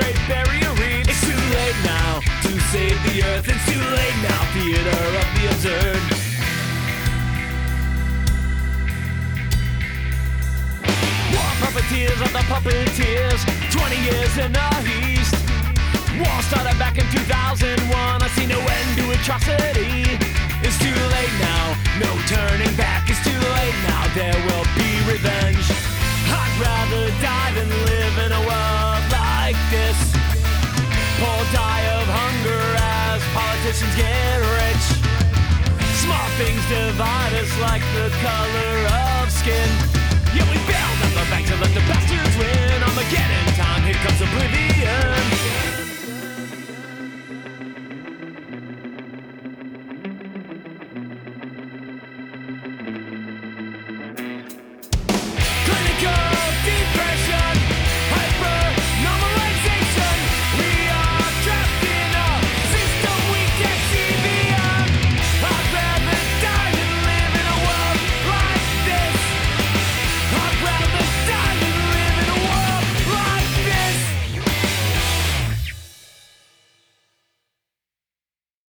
Great Barrier Reef. It's too late now to save the earth. It's too late now, theater of the absurd. War puppeteers of the puppeteers, 20 years in the East. War started back in 2001. I see no end to atrocity. It's too late now, no turning back. It's too late now, there will be revenge. I'd rather die than live in a world like this. Poor die of hunger as politicians get rich. Small things divide us like the color of skin. Yeah, we bailed up the banks and let the bastards win. Armageddon time, here comes the blue.